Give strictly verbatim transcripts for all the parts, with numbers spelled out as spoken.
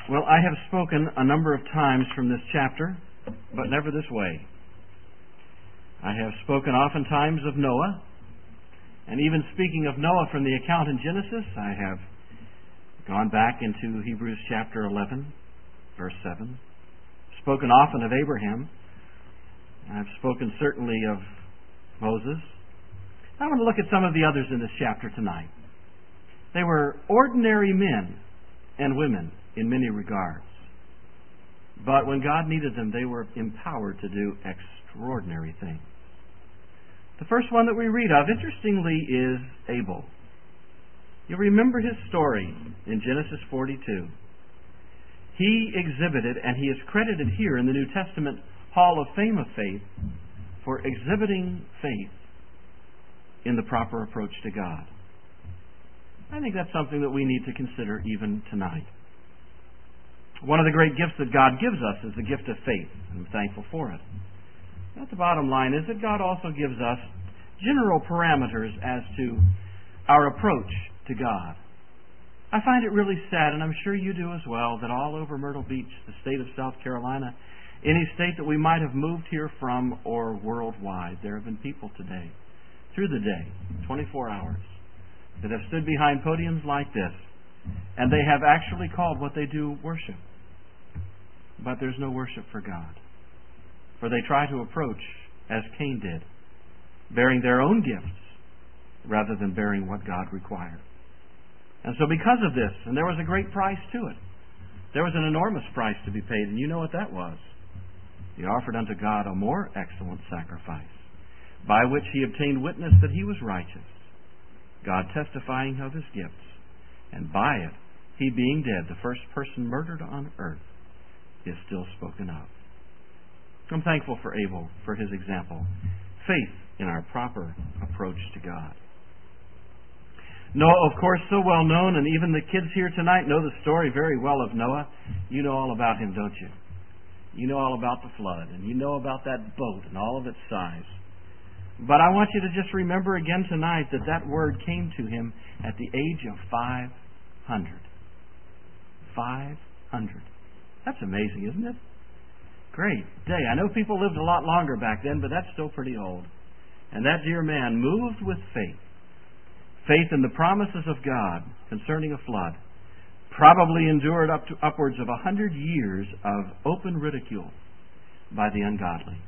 Well, I have spoken a number of times from this chapter, but never this way. I have spoken oftentimes of Noah, and even speaking of Noah from the account in Genesis, I have gone back into Hebrews chapter eleven, verse seven. Spoken often of Abraham. I've spoken certainly of Moses. I want to look at some of the others in this chapter tonight. They were ordinary men and women in many regards. But when God needed them, they were empowered to do extraordinary things. The first one that we read of, interestingly, is Abel. You remember his story in Genesis forty-two. He exhibited, and he is credited here in the New Testament Hall of Fame of Faith, for exhibiting faith in the proper approach to God. I think that's something that we need to consider even tonight. One of the great gifts that God gives us is the gift of faith. I'm thankful for it. But the bottom line is that God also gives us general parameters as to our approach to God. I find it really sad, and I'm sure you do as well, that all over Myrtle Beach, the state of South Carolina, any state that we might have moved here from or worldwide, there have been people today, through the day, twenty-four hours, that have stood behind podiums like this, and they have actually called what they do worship. But there's no worship for God. For they try to approach as Cain did, bearing their own gifts rather than bearing what God required. And so because of this, and there was a great price to it, there was an enormous price to be paid, and you know what that was. He offered unto God a more excellent sacrifice, by which he obtained witness that he was righteous, God testifying of his gifts, and by it, he being dead, the first person murdered on earth, is still spoken of. I'm thankful for Abel, for his example. Faith in our proper approach to God. Noah, of course, so well known, and even the kids here tonight know the story very well of Noah. You know all about him, don't you? You know all about the flood, and you know about that boat and all of its size. But I want you to just remember again tonight that that word came to him at the age of five hundred. five hundred. That's amazing, isn't it? Great day. I know people lived a lot longer back then, but that's still pretty old. And that dear man, moved with faith, faith in the promises of God concerning a flood, probably endured up to upwards of a hundred years of open ridicule by the ungodly.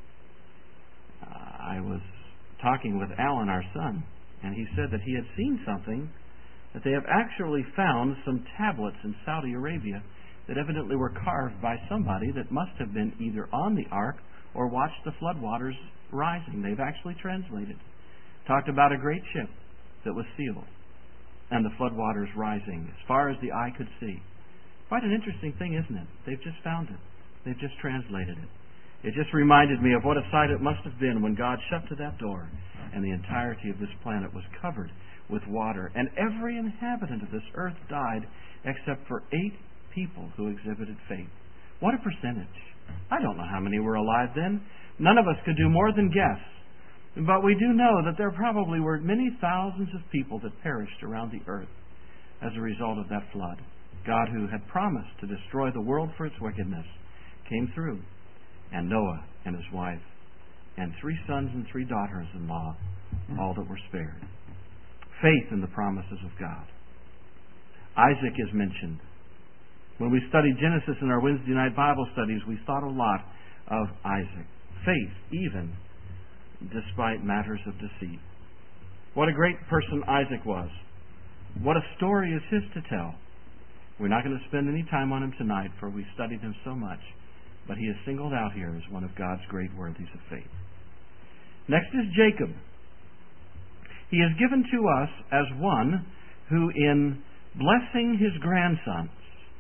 Uh, I was talking with Alan, our son, and he said that he had seen something, that they have actually found some tablets in Saudi Arabia that evidently were carved by somebody that must have been either on the ark or watched the floodwaters rising. They've actually translated. Talked about a great ship that was sealed and the floodwaters rising as far as the eye could see. Quite an interesting thing, isn't it? They've just found it. They've just translated it. It just reminded me of what a sight it must have been when God shut to that door and the entirety of this planet was covered with water, and every inhabitant of this earth died except for eight people who exhibited faith. What a percentage. I don't know how many were alive then. None of us could do more than guess. But we do know that there probably were many thousands of people that perished around the earth as a result of that flood. God, who had promised to destroy the world for its wickedness, came through. And Noah and his wife and three sons and three daughters-in-law, all that were spared. Faith in the promises of God. Isaac is mentioned. When we studied Genesis in our Wednesday night Bible studies, we thought a lot of Isaac. Faith, even despite matters of deceit. What a great person Isaac was. What a story is his to tell. We're not going to spend any time on him tonight, for we studied him so much. But he is singled out here as one of God's great worthies of faith. Next is Jacob. He is given to us as one who, in blessing his grandsons,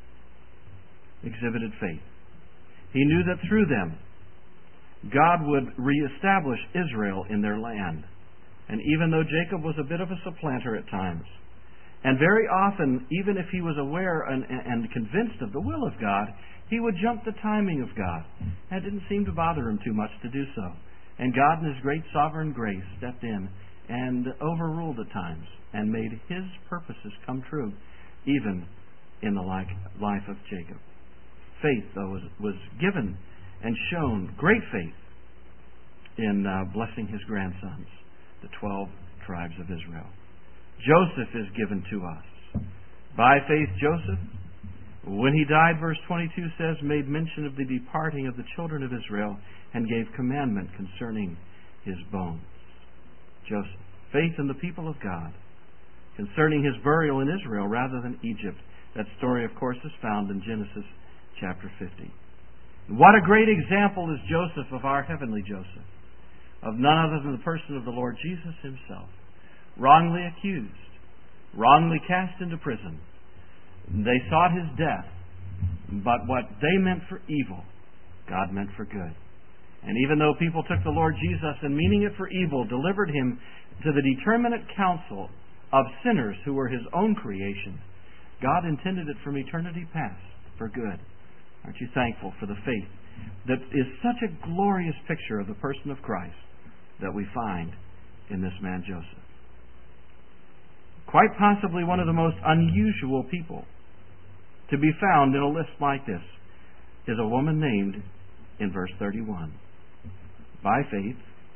exhibited faith. He knew that through them, God would reestablish Israel in their land. And even though Jacob was a bit of a supplanter at times, and very often, even if he was aware and, and convinced of the will of God, he would jump the timing of God. That didn't seem to bother him too much to do so. And God, in His great sovereign grace, stepped in and overruled at times and made His purposes come true, even in the life of Jacob. Faith, though, was, was given and shown, great faith, in uh, blessing his grandsons, the twelve tribes of Israel. Joseph is given to us. By faith, Joseph, when he died, verse twenty-two says, made mention of the departing of the children of Israel and gave commandment concerning his bones. Joseph, faith in the people of God, concerning his burial in Israel rather than Egypt. That story, of course, is found in Genesis chapter fifty. And what a great example is Joseph of our heavenly Joseph, of none other than the person of the Lord Jesus himself, wrongly accused, wrongly cast into prison. They sought his death, but what they meant for evil, God meant for good. And even though people took the Lord Jesus and, meaning it for evil, delivered him to the determinate counsel of sinners who were his own creation, God intended it from eternity past for good. Aren't you thankful for the faith that is such a glorious picture of the person of Christ that we find in this man Joseph? Quite possibly one of the most unusual people to be found in a list like this is a woman named in verse thirty-one. By faith,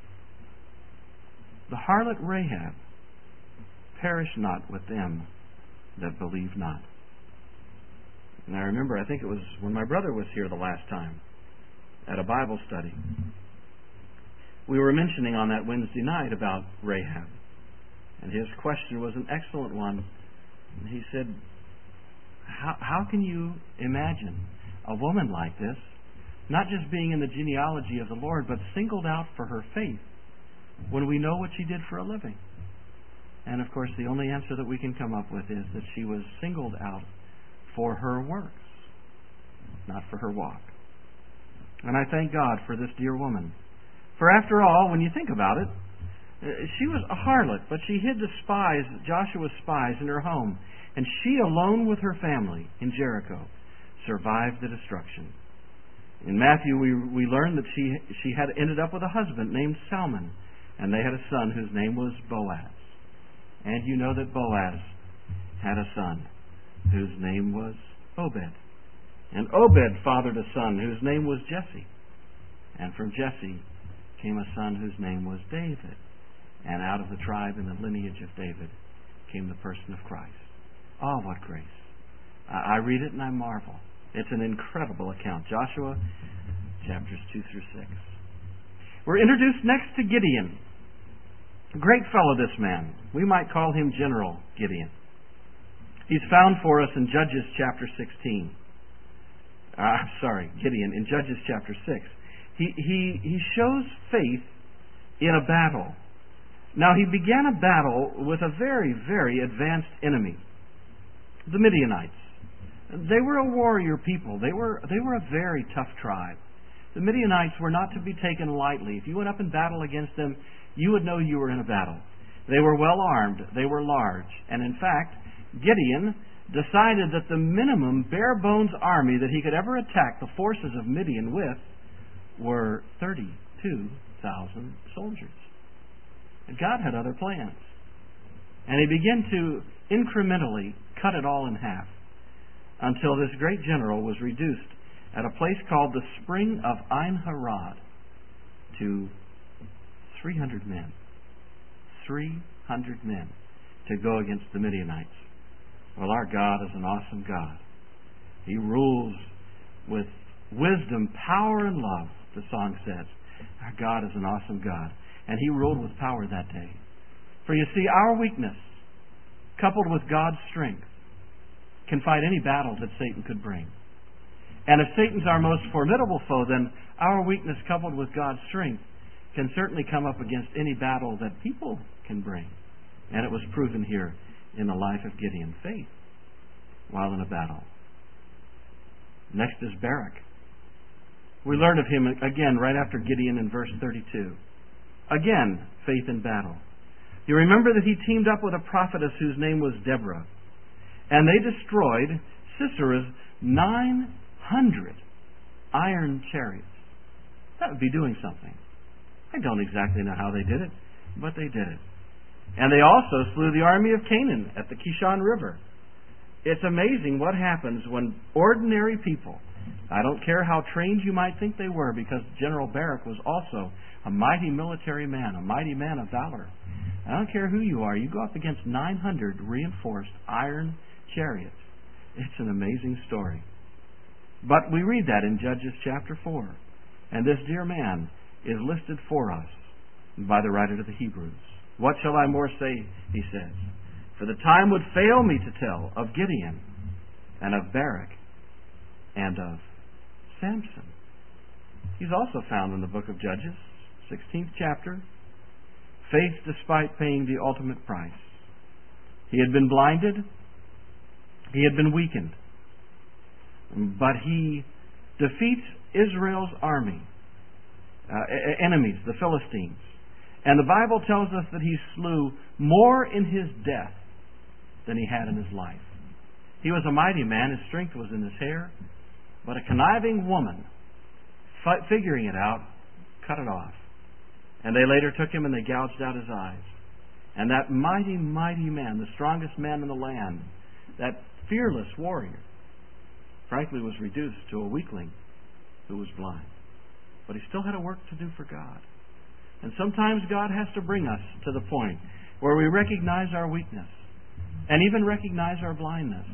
the harlot Rahab perished not with them that believe not. And I remember, I think it was when my brother was here the last time at a Bible study, we were mentioning on that Wednesday night about Rahab. And his question was an excellent one. And he said, how, how can you imagine a woman like this, not just being in the genealogy of the Lord, but singled out for her faith when we know what she did for a living? And of course, the only answer that we can come up with is that she was singled out for her works, not for her walk. And I thank God for this dear woman. For after all, when you think about it, she was a harlot, but she hid the spies, Joshua's spies, in her home. And she, alone with her family in Jericho, survived the destruction. In Matthew, we we learn that she she had ended up with a husband named Salmon, and they had a son whose name was Boaz. And you know that Boaz had a son whose name was Obed. And Obed fathered a son whose name was Jesse. And from Jesse came a son whose name was David. And out of the tribe and the lineage of David came the person of Christ. Oh, what grace. I read it and I marvel. It's an incredible account. Joshua chapters two through six. We're introduced next to Gideon. Great fellow, this man. We might call him General Gideon. He's found for us in Judges chapter sixteen. Uh, I'm sorry, Gideon, in Judges chapter six. He, he, he shows faith in a battle. Now, he began a battle with a very, very advanced enemy, the Midianites. They were a warrior people. They were, they were a very tough tribe. The Midianites were not to be taken lightly. If you went up in battle against them, you would know you were in a battle. They were well armed. They were large. And in fact, Gideon decided that the minimum bare-bones army that he could ever attack the forces of Midian with were thirty-two thousand soldiers. And God had other plans. And he began to incrementally cut it all in half until this great general was reduced at a place called the Spring of Ein Harod to three hundred men. three hundred men to go against the Midianites. Well, our God is an awesome God. He rules with wisdom, power, and love, the song says. Our God is an awesome God. And He ruled with power that day. For you see, our weakness, coupled with God's strength, can fight any battle that Satan could bring. And if Satan's our most formidable foe, then our weakness coupled with God's strength can certainly come up against any battle that people can bring. And it was proven here in the life of Gideon. Faith while in a battle. Next is Barak. We learn of him again right after Gideon in verse thirty-two. Again, faith in battle. You remember that he teamed up with a prophetess whose name was Deborah. And they destroyed Sisera's nine hundred iron chariots. That would be doing something. I don't exactly know how they did it, but they did it. And they also slew the army of Canaan at the Kishon River. It's amazing what happens when ordinary people, I don't care how trained you might think they were, because General Barak was also a mighty military man, a mighty man of valor. I don't care who you are, you go up against nine hundred reinforced iron chariots. It's an amazing story. But we read that in Judges chapter four. And this dear man is listed for us by the writer to the Hebrews. What shall I more say, he says, for the time would fail me to tell of Gideon and of Barak and of Samson. He's also found in the book of Judges, sixteenth chapter. Faith despite paying the ultimate price. He had been blinded. He had been weakened. But he defeats Israel's army, uh, enemies, the Philistines. And the Bible tells us that he slew more in his death than he had in his life. He was a mighty man. His strength was in his hair. But a conniving woman, fi- figuring it out, cut it off. And they later took him and they gouged out his eyes. And that mighty, mighty man, the strongest man in the land, that fearless warrior, frankly was reduced to a weakling who was blind. But he still had a work to do for God. And sometimes God has to bring us to the point where we recognize our weakness and even recognize our blindness.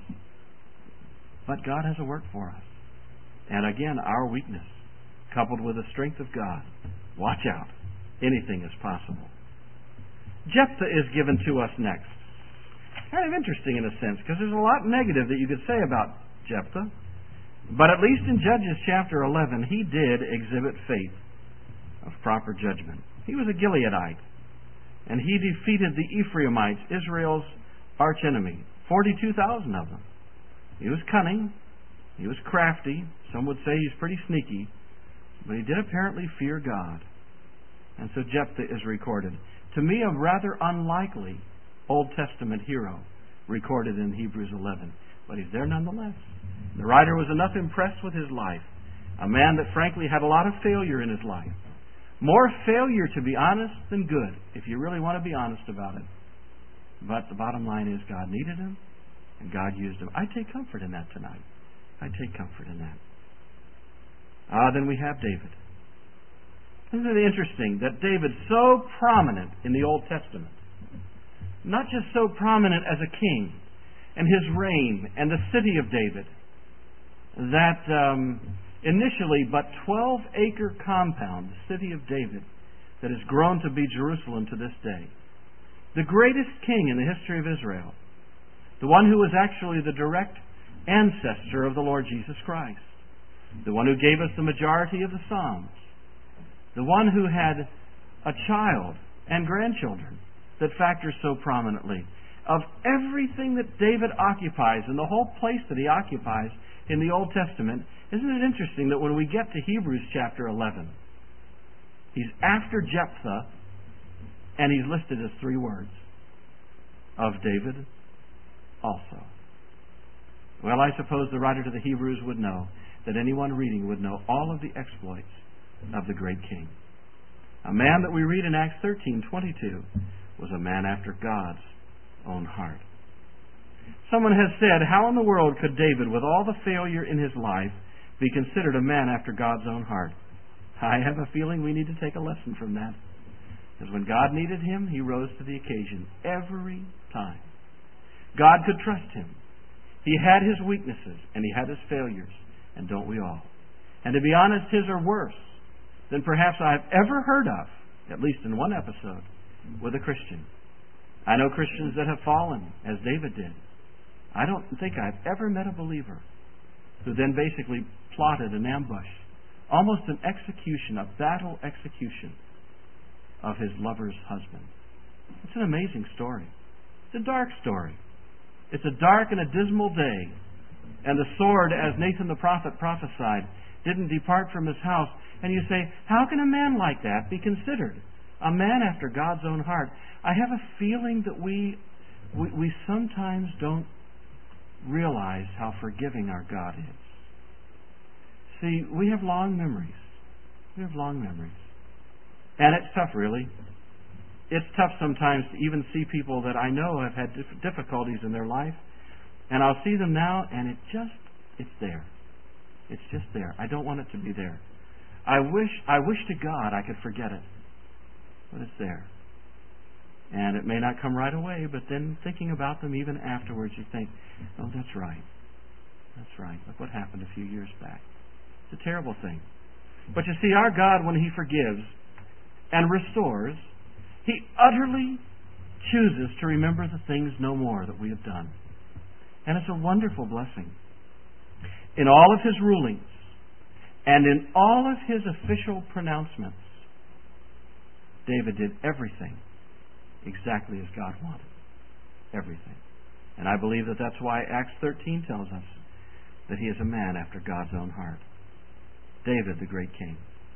But God has a work for us. And again, our weakness, coupled with the strength of God, watch out. Anything is possible. Jephthah is given to us next. Kind of interesting in a sense, because there's a lot negative that you could say about Jephthah. But at least in Judges chapter eleven, he did exhibit faith of proper judgment. He was a Gileadite, and he defeated the Ephraimites, Israel's archenemy, forty-two thousand of them. He was cunning. He was crafty. Some would say he's pretty sneaky. But he did apparently fear God. And so Jephthah is recorded. To me, a rather unlikely Old Testament hero recorded in Hebrews eleven. But he's there nonetheless. The writer was enough impressed with his life. A man that frankly had a lot of failure in his life. More failure, to be honest, than good, if you really want to be honest about it. But the bottom line is God needed him, and God used him. I take comfort in that tonight. I take comfort in that. Ah, then we have David. Isn't it interesting that David, so prominent in the Old Testament, not just so prominent as a king, and his reign, and the city of David, that um, initially but twelve-acre compound, the city of David, that has grown to be Jerusalem to this day. The greatest king in the history of Israel. The one who was actually the direct ancestor of the Lord Jesus Christ. The one who gave us the majority of the Psalms. The one who had a child and grandchildren that factor so prominently. Of everything that David occupies and the whole place that he occupies in the Old Testament, isn't it interesting that when we get to Hebrews chapter eleven, he's after Jephthah and he's listed as three words. Of David also. Well, I suppose the writer to the Hebrews would know that anyone reading would know all of the exploits of the great king. A man that we read in Acts thirteen twenty-two was a man after God's own heart. Someone has said, how in the world could David, with all the failure in his life, be considered a man after God's own heart? I have a feeling we need to take a lesson from that. Because when God needed him, he rose to the occasion every time. God could trust him. He had his weaknesses and he had his failures, and don't we all? And to be honest, his are worse than perhaps I've ever heard of, at least in one episode, with a Christian. I know Christians that have fallen, as David did. I don't think I've ever met a believer who then basically plotted an ambush, almost an execution, a battle execution of his lover's husband. It's an amazing story. It's a dark story. It's a dark and a dismal day. And the sword, as Nathan the prophet prophesied, didn't depart from his house. And you say, how can a man like that be considered a man after God's own heart? I have a feeling that we, we, we sometimes don't realize how forgiving our God is. See, we have long memories. We have long memories. And it's tough, really. It's tough sometimes to even see people that I know have had difficulties in their life. And I'll see them now, and it just, it's there. It's just there. I don't want it to be there. I wish, I wish to God I could forget it. But it's there. And it may not come right away, but then thinking about them even afterwards, you think, oh, that's right. That's right. Look what happened a few years back. It's a terrible thing. But you see, our God, when He forgives and restores, He utterly chooses to remember the things no more that we have done. And it's a wonderful blessing. In all of His rulings and in all of His official pronouncements, David did everything exactly as God wanted. Everything. And I believe that that's why Acts thirteen tells us that he is a man after God's own heart. David, the great king.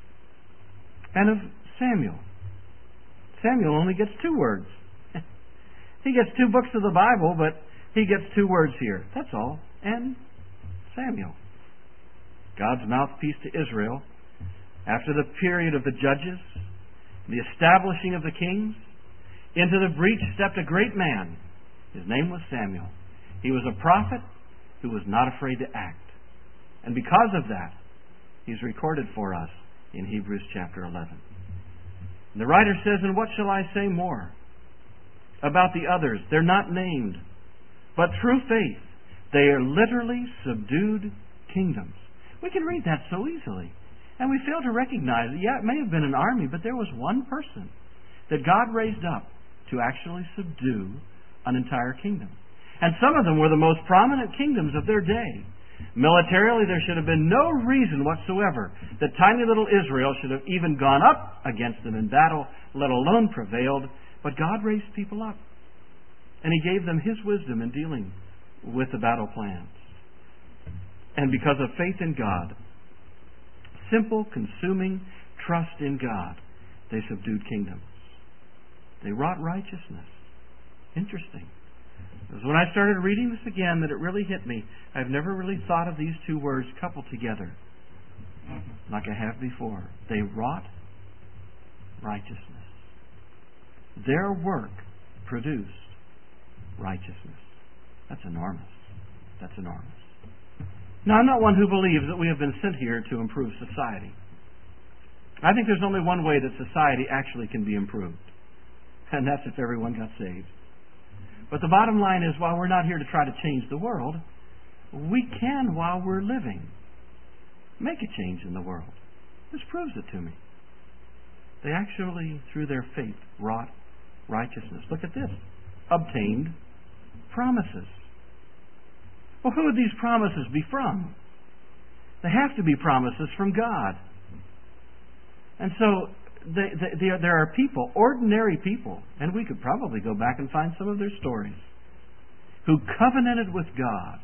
And of Samuel. Samuel only gets two words. He gets two books of the Bible, but he gets two words here. That's all. And Samuel. God's mouthpiece to Israel. After the period of the judges, the establishing of the kings, into the breach stepped a great man. His name was Samuel. He was a prophet who was not afraid to act. And because of that, he's recorded for us in Hebrews chapter eleven. And the writer says, and what shall I say more about the others? They're not named. But through faith, they are literally subdued kingdoms. We can read that so easily. And we fail to recognize that, yeah, it may have been an army, but there was one person that God raised up to actually subdue an entire kingdom. And some of them were the most prominent kingdoms of their day. Militarily, there should have been no reason whatsoever that tiny little Israel should have even gone up against them in battle, let alone prevailed. But God raised people up. And He gave them His wisdom in dealing with the battle plans. And because of faith in God, simple, consuming trust in God, they subdued kingdoms. They wrought righteousness. Interesting. It was when I started reading this again that it really hit me. I've never really thought of these two words coupled together like I have before. They wrought righteousness. Their work produced righteousness. That's enormous. That's enormous. Now, I'm not one who believes that we have been sent here to improve society. I think there's only one way that society actually can be improved, and that's if everyone got saved. But the bottom line is, while we're not here to try to change the world, we can, while we're living, make a change in the world. This proves it to me. They actually, through their faith, wrought righteousness. Look at this. Obtained promises. Well, who would these promises be from? They have to be promises from God. And so they, they, they are, there are people, ordinary people, and we could probably go back and find some of their stories, who covenanted with God.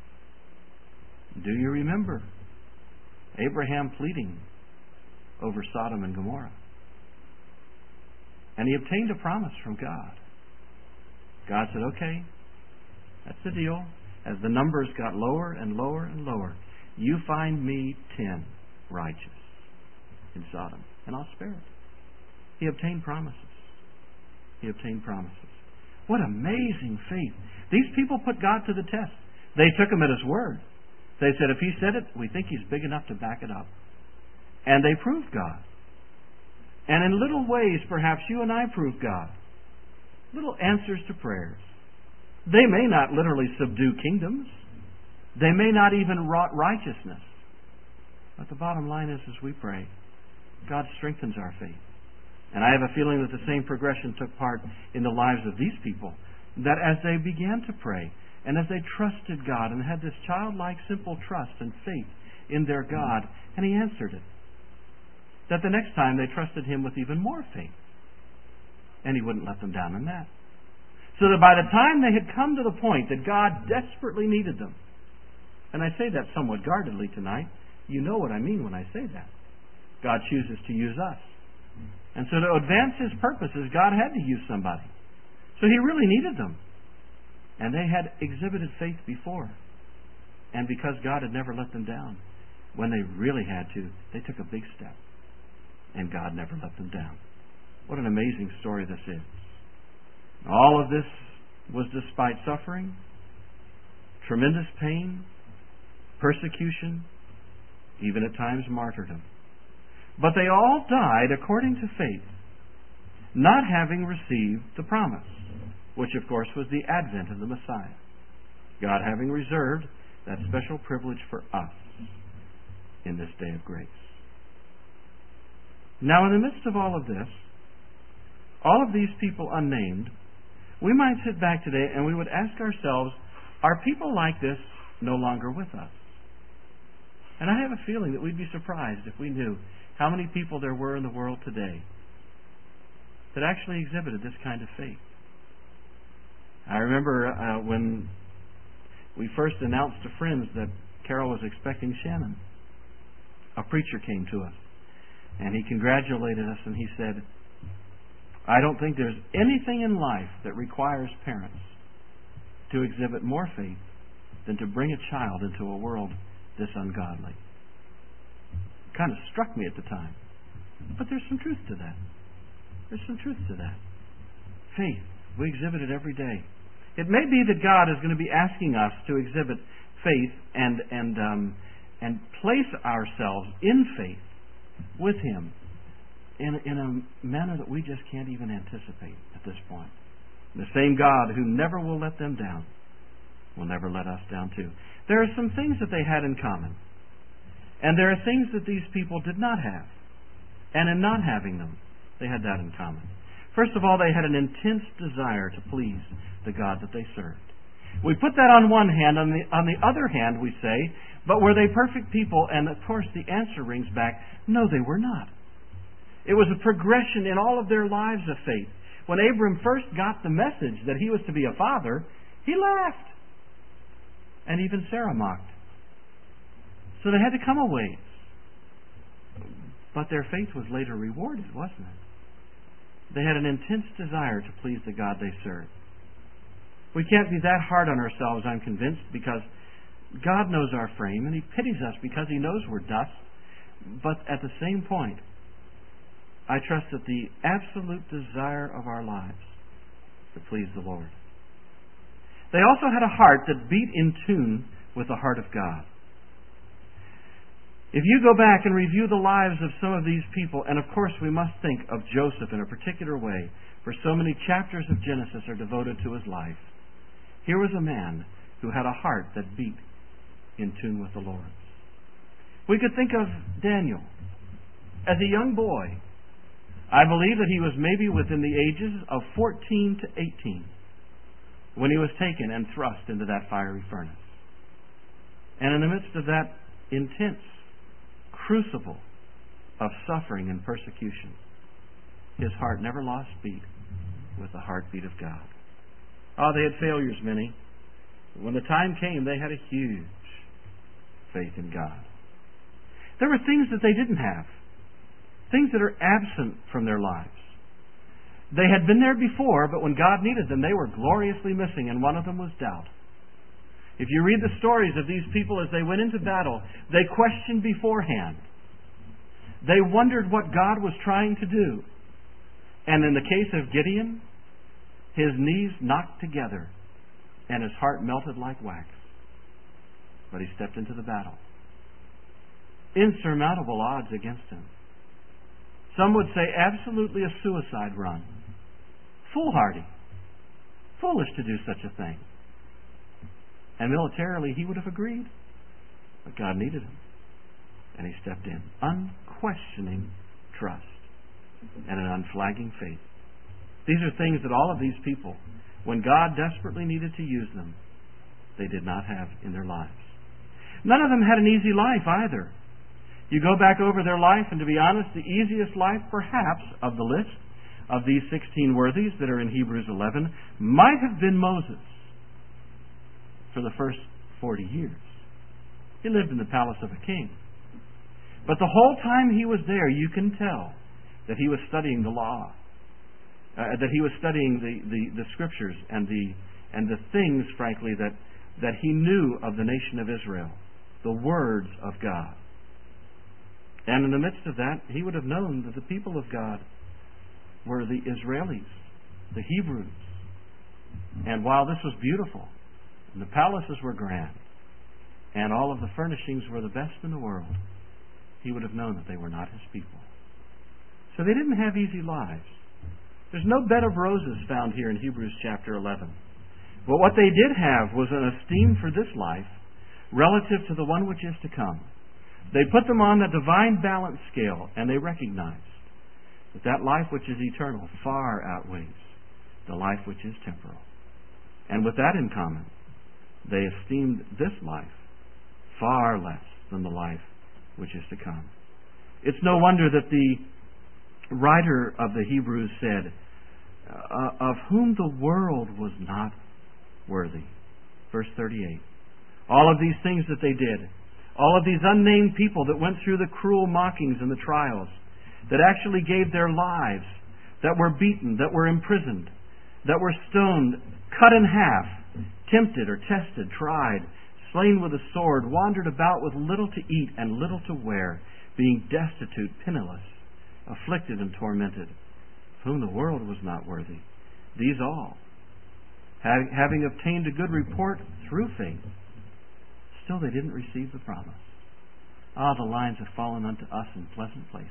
Do you remember Abraham pleading over Sodom and Gomorrah? And he obtained a promise from God. God said, okay, that's the deal. As the numbers got lower and lower and lower, you find me ten righteous in Sodom, and I'll spare it. He obtained promises. He obtained promises. What amazing faith. These people put God to the test. They took Him at His word. They said, if He said it, we think He's big enough to back it up. And they proved God. And in little ways, perhaps you and I prove God. Little answers to prayers. They may not literally subdue kingdoms. They may not even wrought righteousness. But the bottom line is, as we pray, God strengthens our faith. And I have a feeling that the same progression took part in the lives of these people. That as they began to pray, and as they trusted God, and had this childlike, simple trust and faith in their God, and He answered it, that the next time they trusted Him with even more faith. And He wouldn't let them down in that. So that by the time they had come to the point that God desperately needed them, and I say that somewhat guardedly tonight, you know what I mean when I say that. God chooses to use us. And so to advance His purposes, God had to use somebody. So He really needed them. And they had exhibited faith before. And because God had never let them down, when they really had to, they took a big step. And God never let them down. What an amazing story this is. All of this was despite suffering, tremendous pain, persecution, even at times martyrdom. But they all died according to faith, not having received the promise, which of course was the advent of the Messiah, God having reserved that special privilege for us in this day of grace. Now, in the midst of all of this, all of these people unnamed, we might sit back today and we would ask ourselves, are people like this no longer with us? And I have a feeling that we'd be surprised if we knew how many people there were in the world today that actually exhibited this kind of faith. I remember uh, when we first announced to friends that Carol was expecting Shannon, a preacher came to us and he congratulated us and he said, I don't think there's anything in life that requires parents to exhibit more faith than to bring a child into a world this ungodly. It kind of struck me at the time. But there's some truth to that. There's some truth to that. Faith. We exhibit it every day. It may be that God is going to be asking us to exhibit faith and and um, and place ourselves in faith with Him in, in a manner that we just can't even anticipate at this point. The same God who never will let them down will never let us down too. There are some things that they had in common. And there are things that these people did not have. And in not having them, they had that in common. First of all, they had an intense desire to please the God that they served. We put that on one hand. On the, on the other hand, we say, but were they perfect people? And of course, the answer rings back, no, they were not. It was a progression in all of their lives of faith. When Abram first got the message that he was to be a father, he laughed. And even Sarah mocked. So they had to come a ways. But their faith was later rewarded, wasn't it? They had an intense desire to please the God they served. We can't be that hard on ourselves, I'm convinced, because God knows our frame and He pities us because He knows we're dust. But at the same point, I trust that the absolute desire of our lives to please the Lord. They also had a heart that beat in tune with the heart of God. If you go back and review the lives of some of these people, and of course we must think of Joseph in a particular way, for so many chapters of Genesis are devoted to his life. Here was a man who had a heart that beat in tune with the Lord. We could think of Daniel. As a young boy, I believe that he was maybe within the ages of fourteen to eighteen when he was taken and thrust into that fiery furnace. And in the midst of that intense crucible of suffering and persecution, his heart never lost beat with the heartbeat of God. Oh, they had failures, many. But when the time came, they had a huge faith in God. There were things that they didn't have, things that are absent from their lives. They had been there before, but when God needed them, they were gloriously missing, and one of them was doubt. If you read the stories of these people as they went into battle, they questioned beforehand. They wondered what God was trying to do. And in the case of Gideon, his knees knocked together and his heart melted like wax. But he stepped into the battle. Insurmountable odds against him. Some would say absolutely a suicide run. Foolhardy. Foolish to do such a thing. And militarily he would have agreed. But God needed him. And he stepped in. Unquestioning trust. And an unflagging faith. These are things that all of these people, when God desperately needed to use them, they did not have in their lives. None of them had an easy life either. You go back over their life, and to be honest, the easiest life perhaps of the list of these sixteen worthies that are in Hebrews eleven might have been Moses for the first forty years. He lived in the palace of a king. But the whole time he was there, you can tell that he was studying the law, uh, that he was studying the, the, the scriptures and the and the things, frankly, that, that he knew of the nation of Israel, the words of God. And in the midst of that, he would have known that the people of God were the Israelis, the Hebrews. And while this was beautiful, and the palaces were grand, and all of the furnishings were the best in the world, he would have known that they were not his people. So they didn't have easy lives. There's no bed of roses found here in Hebrews chapter eleven. But what they did have was an esteem for this life relative to the one which is to come. They put them on the divine balance scale, and they recognized that that life which is eternal far outweighs the life which is temporal. And with that in common, they esteemed this life far less than the life which is to come. It's no wonder that the writer of the Hebrews said, uh, of whom the world was not worthy. Verse thirty-eight. All of these things that they did, all of these unnamed people that went through the cruel mockings and the trials, that actually gave their lives, that were beaten, that were imprisoned, that were stoned, cut in half, tempted or tested, tried, slain with a sword, wandered about with little to eat and little to wear, being destitute, penniless, afflicted and tormented, of whom the world was not worthy. These all, having obtained a good report through faith, still they didn't receive the promise. Ah, the lines have fallen unto us in pleasant places.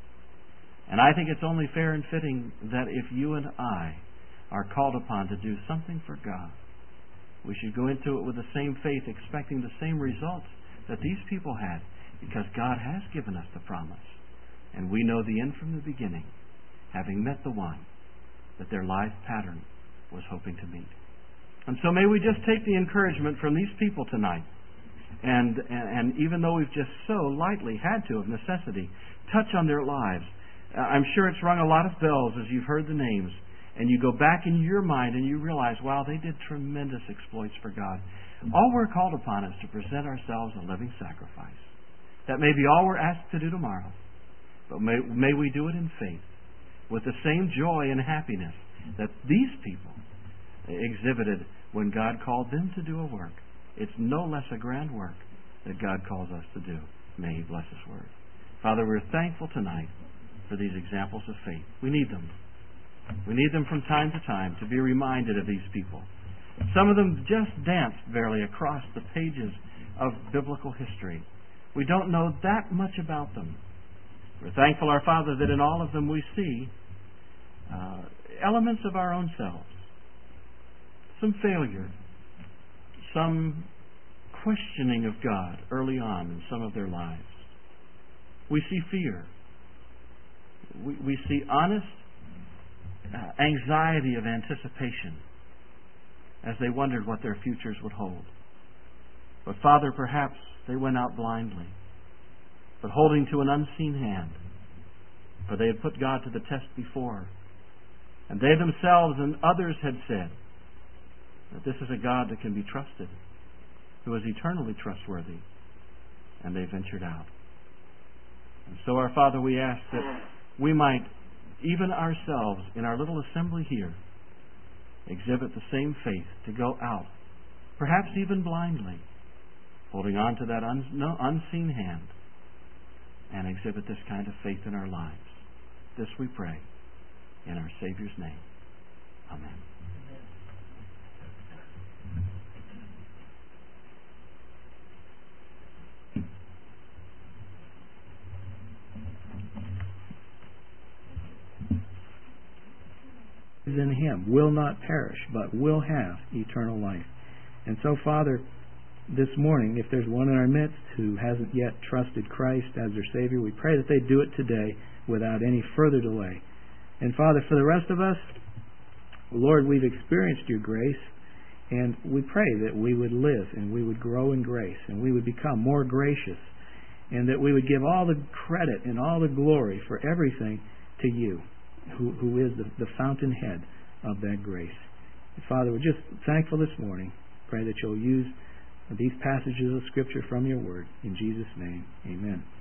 And I think it's only fair and fitting that if you and I are called upon to do something for God, we should go into it with the same faith, expecting the same results that these people had, because God has given us the promise. And we know the end from the beginning, having met the one that their life pattern was hoping to meet. And so may we just take the encouragement from these people tonight, and, and, and even though we've just so lightly had to, of necessity, touch on their lives, I'm sure it's rung a lot of bells as you've heard the names, and you go back in your mind and you realize, wow, they did tremendous exploits for God. All we're called upon is to present ourselves a living sacrifice. That may be all we're asked to do tomorrow, but may, may we do it in faith, with the same joy and happiness that these people exhibited when God called them to do a work. It's no less a grand work that God calls us to do. May He bless His word. Father, we're thankful tonight for these examples of faith. We need them. We need them from time to time to be reminded of these people. Some of them just danced barely across the pages of biblical history. We don't know that much about them. We're thankful, our Father, that in all of them we see uh, elements of our own selves. Some failure. Some questioning of God early on in some of their lives. We see fear. We, we see honest uh, anxiety of anticipation as they wondered what their futures would hold. But Father, perhaps they went out blindly, but holding to an unseen hand, for they had put God to the test before. And they themselves and others had said that this is a God that can be trusted, who is eternally trustworthy, and they ventured out. And so, our Father, we ask that we might, even ourselves, in our little assembly here, exhibit the same faith to go out, perhaps even blindly, holding on to that un- no, unseen hand, and exhibit this kind of faith in our lives. This we pray in our Savior's name. Amen. In Him will not perish, but will have eternal life. And so, Father, this morning, if there's one in our midst who hasn't yet trusted Christ as their Savior, we pray that they do it today without any further delay. And Father, for the rest of us, Lord, we've experienced Your grace, and we pray that we would live and we would grow in grace and we would become more gracious, and that we would give all the credit and all the glory for everything to You, who, who is the, the fountainhead of that grace. And Father, we're just thankful this morning. Pray that You'll use these passages of Scripture from Your Word. In Jesus' name, amen.